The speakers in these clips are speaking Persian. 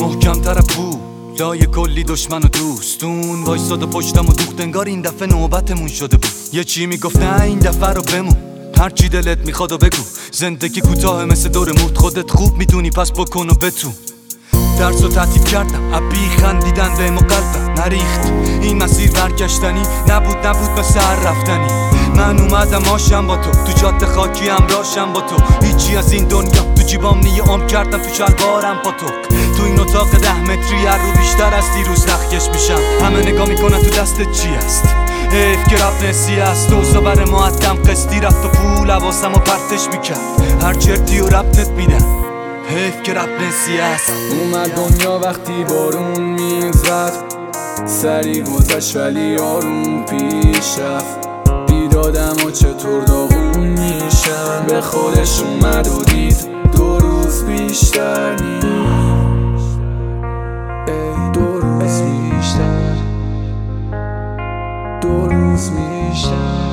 محکم‌تر پو لای کلی دشمن و دوستون وایساد و پشتم و دوخت انگار این دفعه نوبتمون شده بود. یه چی میگفت نه این دفعه رو بمون، هر چی دلت میخواد و بگو. زندگی کوتاه مثل دور موت، خودت خوب میدونی پس بکن و بتون. درس و تعطیل کردم عبی خندیدن به قلبم نریخت. این مسیر برگشتنی نبود مثل هر رفتنی. من اومدم آشم با تو جاده خاکی همراهشم با تو. هیچی از این دنیا تو جیبام عام کردم تو شلوارم با تو این اتاق 10 متری هر رو بیشتر از دیروز نخکش میشم. همه نگاه میکنن تو دستت چی است؟ حیف که رب نسی است. دوزا بر معدم قسطی رفت و پول حواسم و پرتش میکرد. هر چرتی و ربطت میدن حیف که رب نسی است. اومد دنیا وقتی بارون میزد، سری گذشت ولی آروم پیش رفت. دیدادم و چطور داغون میشن، به خودش اومد و دید 2 روز بیشتر نیست. 2 روز بیشتر، 2 روز بیشتر.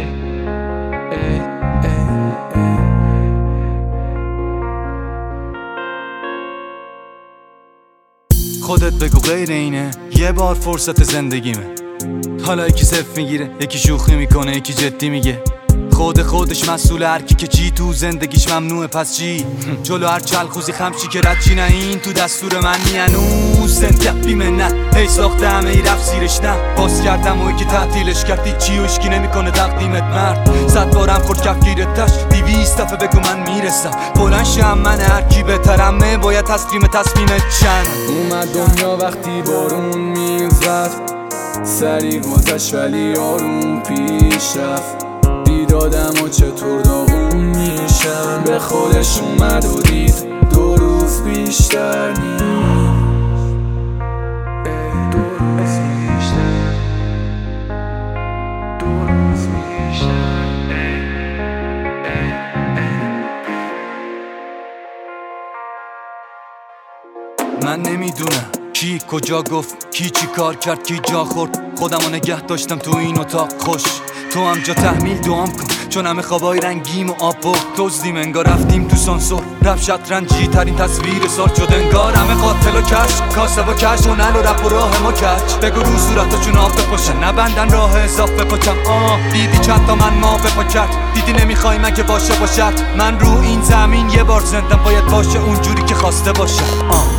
خودت بگو غیر اینه یه بار فرصت زندگیمه. حالا یکی صفر میگیره، یکی شوخی میکنه، یکی جدی میگه. خودش مسئول هر کی که چی تو زندگیش ممنوعه پس چی؟ جلو هر چلخوزی خمچی که رد چی نه این تو دستور من هنوز زنده بیمنت. هی ساخته همه ای رفت زیرش نه باز کردم و یکی تعطیلش کردی چی و اشکی نمیکنه تقدیمت مرد. 100 بارم خورد کفگیرتش 200 دفعه بگو من میرسم. بلند شم من هر کی بهترمه باید تصمیمت چند. اومد دنیا وقتی بارون میزد، سری گذشت ولی آروم پیش رفت. دیدادم و چطور داغون میشن، به خودش اومد و دید 2 روز بیشتر نیست. 2 روز بیشتر، 2 روز بیشتر. من نمیدونم کی کجا گفت، کی چی کار کرد، کی جا خورد. خودمو نگه داشتم تو این اتاق خوش. تو هم جا تحمیل دوام کن چون همه خوابای رنگیم و آب برد. دزدیم انگار رفتیم تو سانسور، رپ شطرنجی ترین تصویر سال شد انگار. همه قاتل و کش، کاسب و کش، هنل و رپ و راه ما کج. بگو رو صورتا چون آب بپاشن نبندن راه اضاف بپاچم. دیدی چند تا من ما بپا کرد، دیدی نمیخوای من که باشه باشد. من رو این زمین یه بار زندم باید باشه اونجوری که خواسته باشه.